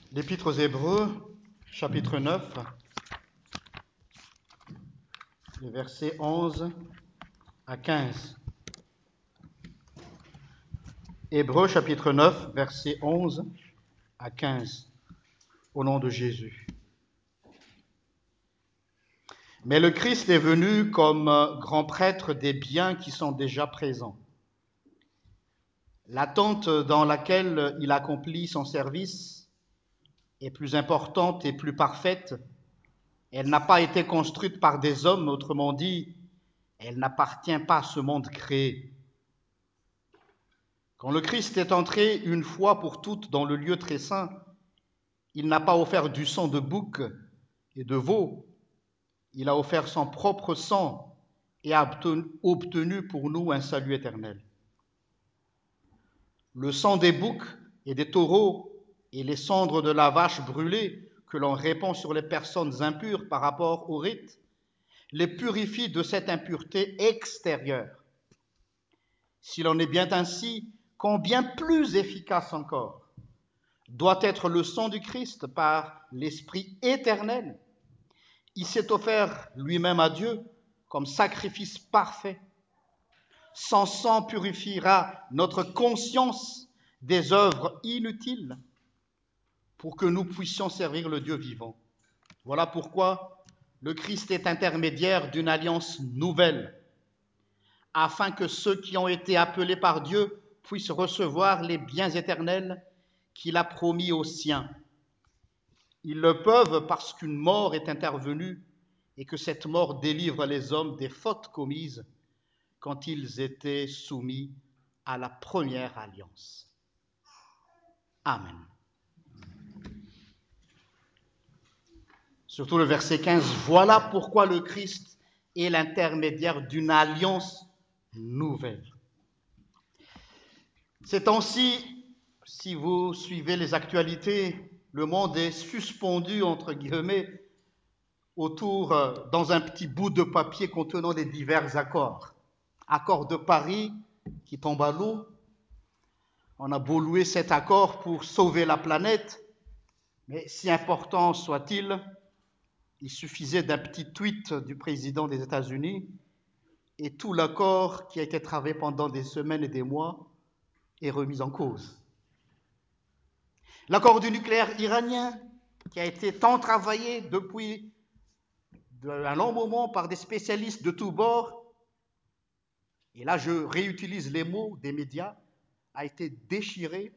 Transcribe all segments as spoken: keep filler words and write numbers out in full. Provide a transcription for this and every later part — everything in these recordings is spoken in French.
L'Épître aux Hébreux, chapitre neuf, les versets onze à quinze. Hébreux, chapitre neuf, versets onze à quinze, au nom de Jésus. Mais le Christ est venu comme grand prêtre des biens qui sont déjà présents. L'attente dans laquelle il accomplit son service est plus importante et plus parfaite. Elle n'a pas été construite par des hommes, autrement dit, elle n'appartient pas à ce monde créé. Quand le Christ est entré une fois pour toutes dans le lieu très saint, il n'a pas offert du sang de bouc et de veau, il a offert son propre sang et a obtenu pour nous un salut éternel. Le sang des boucs et des taureaux et les cendres de la vache brûlée que l'on répand sur les personnes impures par rapport au rite, les purifient de cette impureté extérieure. S'il en est bien ainsi, combien plus efficace encore doit être le sang du Christ par l'Esprit éternel. Il s'est offert lui-même à Dieu comme sacrifice parfait. Son sang purifiera notre conscience des œuvres inutiles pour que nous puissions servir le Dieu vivant. Voilà pourquoi le Christ est intermédiaire d'une alliance nouvelle, afin que ceux qui ont été appelés par Dieu puissent recevoir les biens éternels qu'il a promis aux siens. Ils le peuvent parce qu'une mort est intervenue et que cette mort délivre les hommes des fautes commises quand ils étaient soumis à la première alliance. Amen. Surtout le verset quinze, voilà pourquoi le Christ est l'intermédiaire d'une alliance nouvelle. Ces temps-ci, si vous suivez les actualités, le monde est suspendu, entre guillemets, autour, dans un petit bout de papier contenant les divers accords. Accord de Paris qui tombe à l'eau. On a beau louer cet accord pour sauver la planète, mais si important soit-il, il suffisait d'un petit tweet du président des États-Unis et tout l'accord qui a été travaillé pendant des semaines et des mois est remis en cause. L'accord du nucléaire iranien qui a été tant travaillé depuis un long moment par des spécialistes de tous bords, et là je réutilise les mots des médias, a été déchiré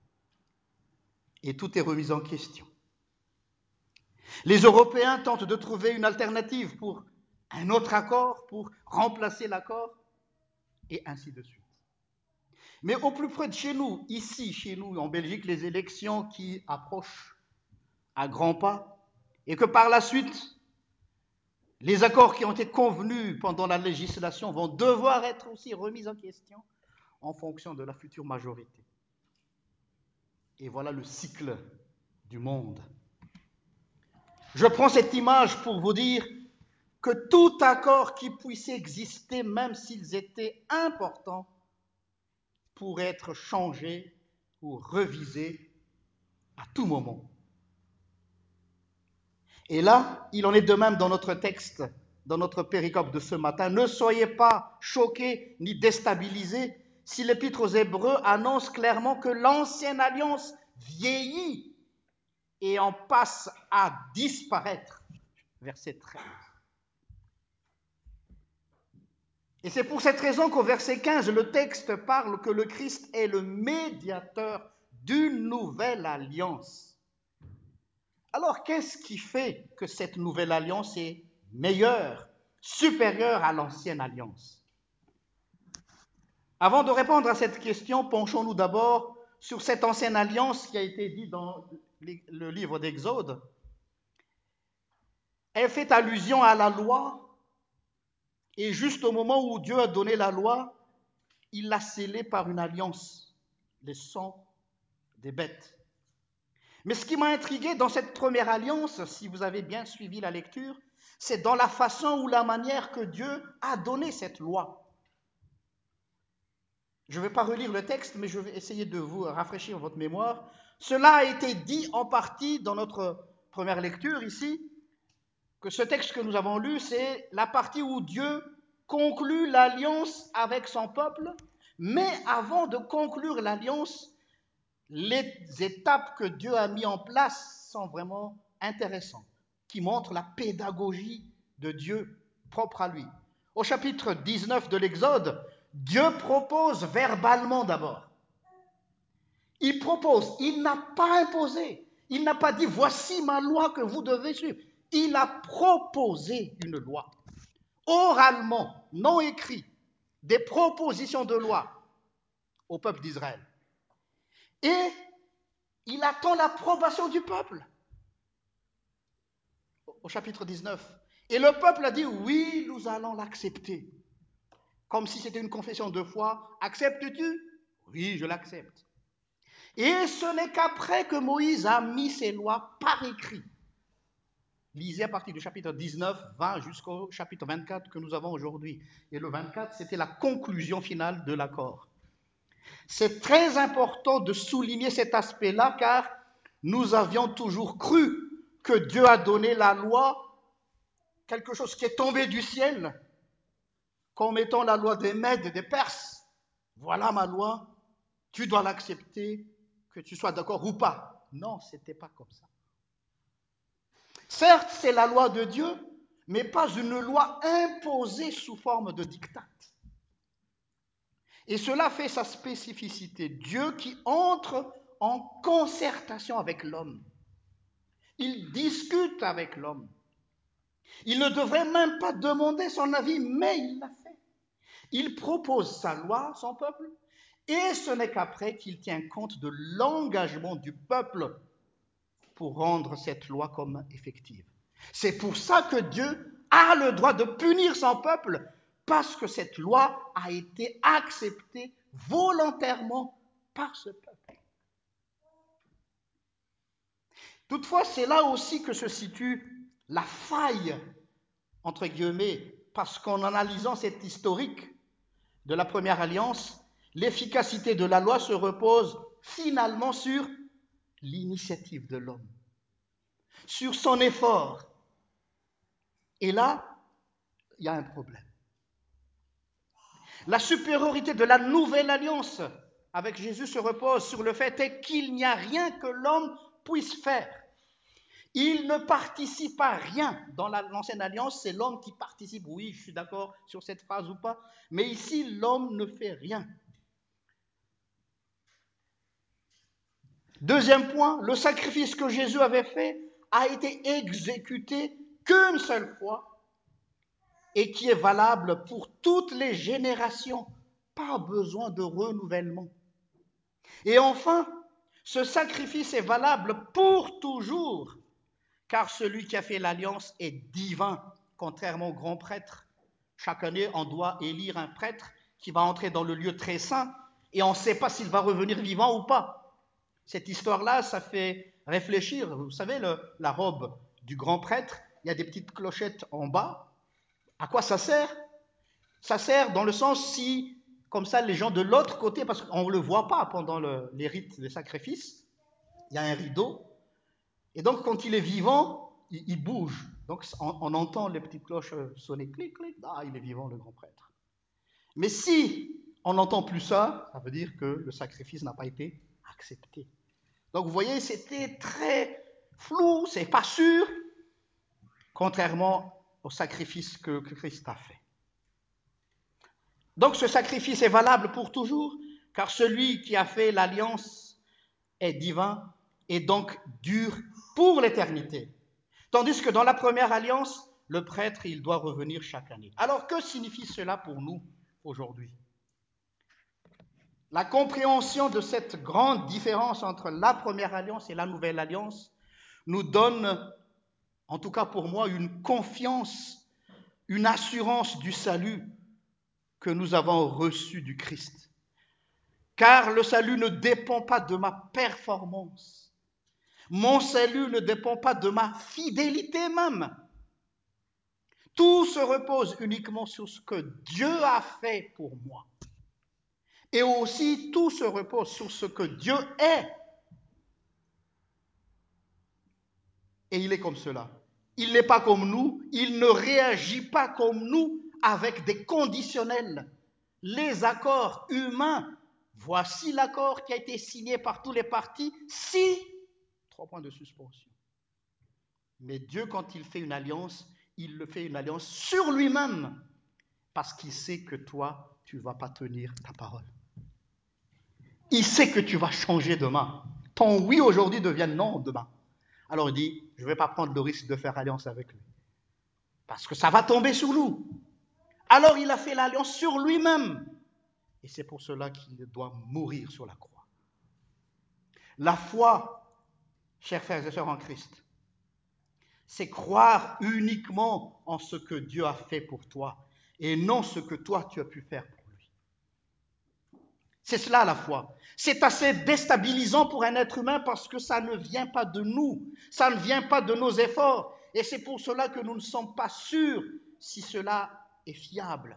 et tout est remis en question. Les Européens tentent de trouver une alternative pour un autre accord, pour remplacer l'accord, et ainsi de suite. Mais au plus près de chez nous, ici, chez nous, en Belgique, les élections qui approchent à grands pas, et que par la suite, les accords qui ont été convenus pendant la législation vont devoir être aussi remis en question en fonction de la future majorité. Et voilà le cycle du monde. Je prends cette image pour vous dire que tout accord qui puisse exister, même s'ils étaient importants, pourrait être changé ou revisé à tout moment. Et là, il en est de même dans notre texte, dans notre péricope de ce matin. Ne soyez pas choqués ni déstabilisés si l'Épître aux Hébreux annonce clairement que l'ancienne alliance vieillit et en passe à disparaître. Verset treize. Et c'est pour cette raison qu'au verset quinze, le texte parle que le Christ est le médiateur d'une nouvelle alliance. Alors, qu'est-ce qui fait que cette nouvelle alliance est meilleure, supérieure à l'ancienne alliance? Avant de répondre à cette question, penchons-nous d'abord sur cette ancienne alliance qui a été dite dans le livre d'Exode. Elle fait allusion à la loi, et juste au moment où Dieu a donné la loi, il l'a scellée par une alliance, le sang des bêtes. Mais ce qui m'a intrigué dans cette première alliance, si vous avez bien suivi la lecture, c'est dans la façon ou la manière que Dieu a donné cette loi. Je ne vais pas relire le texte, mais je vais essayer de vous rafraîchir votre mémoire. Cela a été dit en partie dans notre première lecture ici, que ce texte que nous avons lu, c'est la partie où Dieu conclut l'alliance avec son peuple, mais avant de conclure l'alliance, les étapes que Dieu a mises en place sont vraiment intéressantes, qui montrent la pédagogie de Dieu propre à lui. Au chapitre dix-neuf de l'Exode, Dieu propose verbalement d'abord. Il propose, il n'a pas imposé, il n'a pas dit voici ma loi que vous devez suivre. Il a proposé une loi, oralement, non écrit, des propositions de loi au peuple d'Israël. Et il attend l'approbation du peuple, au chapitre dix-neuf. Et le peuple a dit oui, nous allons l'accepter. Comme si c'était une confession de foi. Acceptes-tu? Oui, je l'accepte. Et ce n'est qu'après que Moïse a mis ses lois par écrit. Lisez à partir du chapitre dix-neuf, vingt jusqu'au chapitre vingt-quatre que nous avons aujourd'hui. Et le vingt-quatre, c'était la conclusion finale de l'accord. C'est très important de souligner cet aspect-là car nous avions toujours cru que Dieu a donné la loi, quelque chose qui est tombé du ciel, comme étant la loi des Mèdes et des Perses. Voilà ma loi, tu dois l'accepter, que tu sois d'accord ou pas. Non, ce n'était pas comme ça. Certes, c'est la loi de Dieu, mais pas une loi imposée sous forme de diktat. Et cela fait sa spécificité. Dieu qui entre en concertation avec l'homme. Il discute avec l'homme. Il ne devrait même pas demander son avis, mais il l'a fait. Il propose sa loi à son peuple, et ce n'est qu'après qu'il tient compte de l'engagement du peuple pour rendre cette loi comme effective. C'est pour ça que Dieu a le droit de punir son peuple, parce que cette loi a été acceptée volontairement par ce peuple. Toutefois, c'est là aussi que se situe la faille, entre guillemets, parce qu'en analysant cet historique de la première alliance, l'efficacité de la loi se repose finalement sur l'initiative de l'homme, sur son effort. Et là, il y a un problème. La supériorité de la nouvelle alliance avec Jésus se repose sur le fait qu'il n'y a rien que l'homme puisse faire. Il ne participe à rien. Dans l'ancienne alliance, c'est l'homme qui participe. Oui, je suis d'accord sur cette phrase ou pas. Mais ici, l'homme ne fait rien. Deuxième point, le sacrifice que Jésus avait fait a été exécuté qu'une seule fois et qui est valable pour toutes les générations. Pas besoin de renouvellement. Et enfin, ce sacrifice est valable pour toujours, car celui qui a fait l'alliance est divin, contrairement au grand prêtre. Chaque année, on doit élire un prêtre qui va entrer dans le lieu très saint, et on ne sait pas s'il va revenir vivant ou pas. Cette histoire-là, ça fait réfléchir. Vous savez, le, la robe du grand prêtre, il y a des petites clochettes en bas. À quoi ça sert? Ça sert dans le sens si, comme ça, les gens de l'autre côté, parce qu'on ne le voit pas pendant le, les rites des sacrifices, il y a un rideau, et donc quand il est vivant, il, il bouge. Donc on, on entend les petites cloches sonner, clic, clic, ah, il est vivant le grand prêtre. Mais si on n'entend plus ça, ça veut dire que le sacrifice n'a pas été accepté. Donc vous voyez, c'était très flou, c'est pas sûr, contrairement au sacrifice que, que Christ a fait. Donc ce sacrifice est valable pour toujours, car celui qui a fait l'alliance est divin et donc dure pour l'éternité. Tandis que dans la première alliance, le prêtre, il doit revenir chaque année. Alors que signifie cela pour nous aujourd'hui? La compréhension de cette grande différence entre la première alliance et la nouvelle alliance nous donne, en tout cas pour moi, une confiance, une assurance du salut que nous avons reçu du Christ. Car le salut ne dépend pas de ma performance. Mon salut ne dépend pas de ma fidélité même. Tout se repose uniquement sur ce que Dieu a fait pour moi. Et aussi, tout se repose sur ce que Dieu est. Et il est comme cela. Il n'est pas comme nous, il ne réagit pas comme nous avec des conditionnels. Les accords humains, voici l'accord qui a été signé par tous les partis, si, trois points de suspension. Mais Dieu, quand il fait une alliance, il le fait une alliance sur lui-même, parce qu'il sait que toi, tu ne vas pas tenir ta parole. Il sait que tu vas changer demain. Ton oui aujourd'hui devient non demain. Alors il dit, je ne vais pas prendre le risque de faire alliance avec lui, parce que ça va tomber sur nous. Alors il a fait l'alliance sur lui-même. Et c'est pour cela qu'il doit mourir sur la croix. La foi, chers frères et sœurs en Christ, c'est croire uniquement en ce que Dieu a fait pour toi et non ce que toi tu as pu faire pour lui. C'est cela la foi. C'est assez déstabilisant pour un être humain parce que ça ne vient pas de nous, ça ne vient pas de nos efforts. Et c'est pour cela que nous ne sommes pas sûrs si cela est fiable.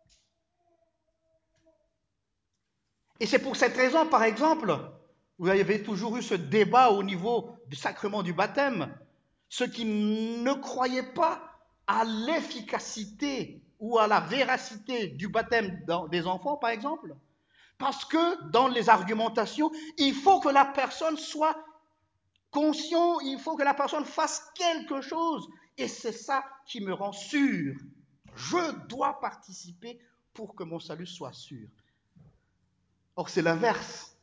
Et c'est pour cette raison, par exemple, vous avez toujours eu ce débat au niveau du sacrement du baptême. Ceux qui ne croyaient pas à l'efficacité ou à la véracité du baptême des enfants, par exemple, parce que dans les argumentations, il faut que la personne soit consciente, il faut que la personne fasse quelque chose. Et c'est ça qui me rend sûr. Je dois participer pour que mon salut soit sûr. Or, c'est l'inverse.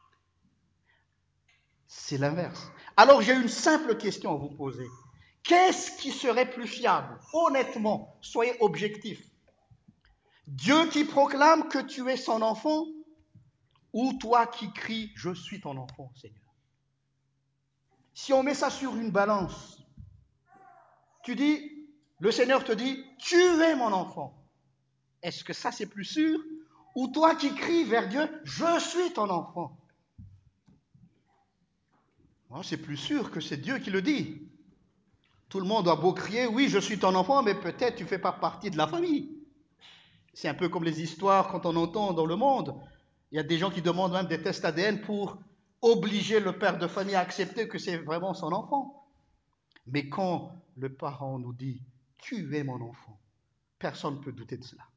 C'est l'inverse. Alors, j'ai une simple question à vous poser. Qu'est-ce qui serait plus fiable? Honnêtement, soyez objectifs. Dieu qui proclame que tu es son enfant ou toi qui cries « Je suis ton enfant, Seigneur ». Si on met ça sur une balance, tu dis, le Seigneur te dit « Tu es mon enfant ». Est-ce que ça c'est plus sûr? Ou toi qui cries vers Dieu « Je suis ton enfant ». Non, c'est plus sûr que c'est Dieu qui le dit. Tout le monde a beau crier, oui, je suis ton enfant, mais peut-être tu ne fais pas partie de la famille. C'est un peu comme les histoires quand on entend dans le monde. Il y a des gens qui demandent même des tests A D N pour obliger le père de famille à accepter que c'est vraiment son enfant. Mais quand le parent nous dit, tu es mon enfant, personne ne peut douter de cela.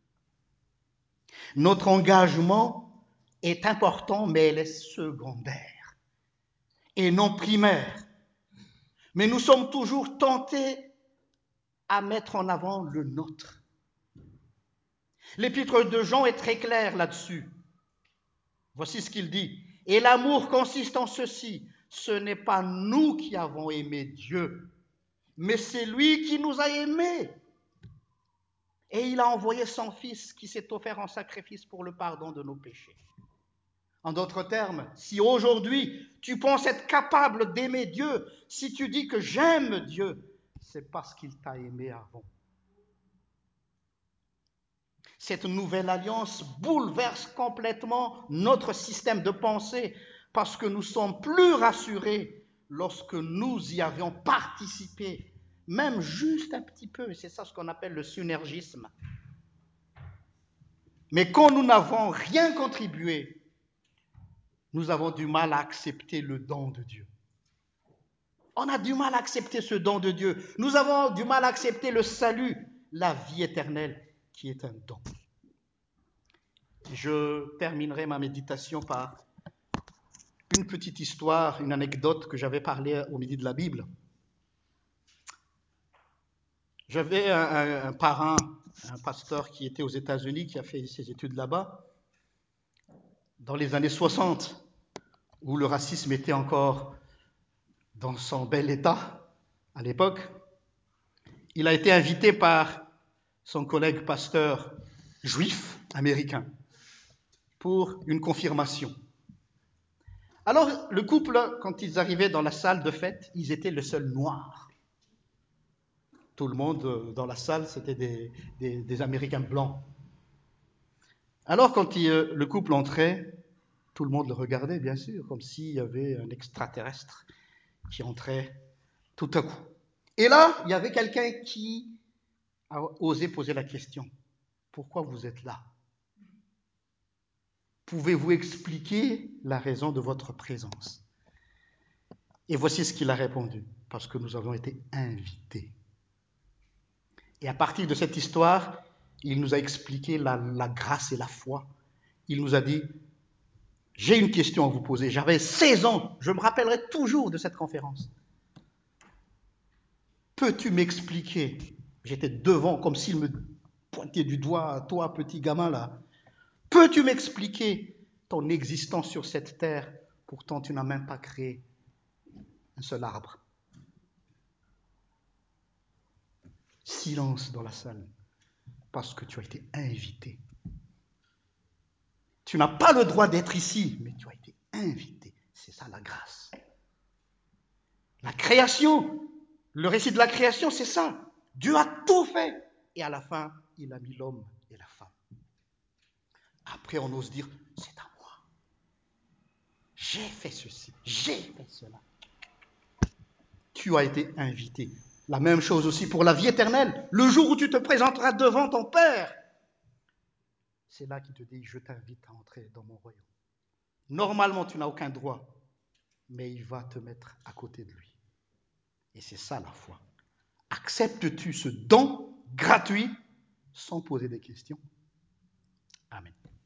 Notre engagement est important, mais il est secondaire et non primaire. Mais nous sommes toujours tentés à mettre en avant le nôtre. L'épître de Jean est très clair là-dessus. Voici ce qu'il dit. Et l'amour consiste en ceci. Ce n'est pas nous qui avons aimé Dieu, mais c'est lui qui nous a aimés. Et il a envoyé son Fils qui s'est offert en sacrifice pour le pardon de nos péchés. En d'autres termes, si aujourd'hui tu penses être capable d'aimer Dieu, si tu dis que j'aime Dieu, c'est parce qu'il t'a aimé avant. Cette nouvelle alliance bouleverse complètement notre système de pensée parce que nous sommes plus rassurés lorsque nous y avions participé, même juste un petit peu. C'est ça ce qu'on appelle le synergisme. Mais quand nous n'avons rien contribué, nous avons du mal à accepter le don de Dieu. On a du mal à accepter ce don de Dieu. Nous avons du mal à accepter le salut, la vie éternelle, qui est un don. Je terminerai ma méditation par une petite histoire, une anecdote que j'avais parlé au midi de la Bible. J'avais un, un, un parrain, un pasteur qui était aux États-Unis, qui a fait ses études là-bas, dans les années soixante, où le racisme était encore dans son bel état à l'époque. Il a été invité par son collègue pasteur juif américain pour une confirmation. Alors, le couple, quand ils arrivaient dans la salle de fête, ils étaient le seul noir. Tout le monde dans la salle, c'était des, des, des Américains blancs. Alors, quand il, le couple entrait, tout le monde le regardait, bien sûr, comme s'il y avait un extraterrestre qui entrait tout à coup. Et là, il y avait quelqu'un qui a osé poser la question. Pourquoi vous êtes là? pouvez-vous expliquer la raison de votre présence? Et voici ce qu'il a répondu, parce que nous avons été invités. Et à partir de cette histoire, il nous a expliqué la, la grâce et la foi. Il nous a dit, j'ai une question à vous poser. J'avais seize ans, je me rappellerai toujours de cette conférence. Peux-tu m'expliquer? J'étais devant, comme s'il me pointait du doigt, toi, petit gamin là. Peux-tu m'expliquer ton existence sur cette terre? Pourtant, tu n'as même pas créé un seul arbre. Silence dans la salle, parce que tu as été invité. Tu n'as pas le droit d'être ici, mais tu as été invité. C'est ça la grâce. La création, le récit de la création, c'est ça. Dieu a tout fait. Et à la fin, il a mis l'homme et la femme. Après, on ose dire, c'est à moi. J'ai fait ceci, j'ai fait cela. Tu as été invité. La même chose aussi pour la vie éternelle. Le jour où tu te présenteras devant ton Père, c'est là qu'il te dit, je t'invite à entrer dans mon royaume. Normalement, tu n'as aucun droit, mais il va te mettre à côté de lui. Et c'est ça la foi. Acceptes-tu ce don gratuit sans poser des questions? Amen.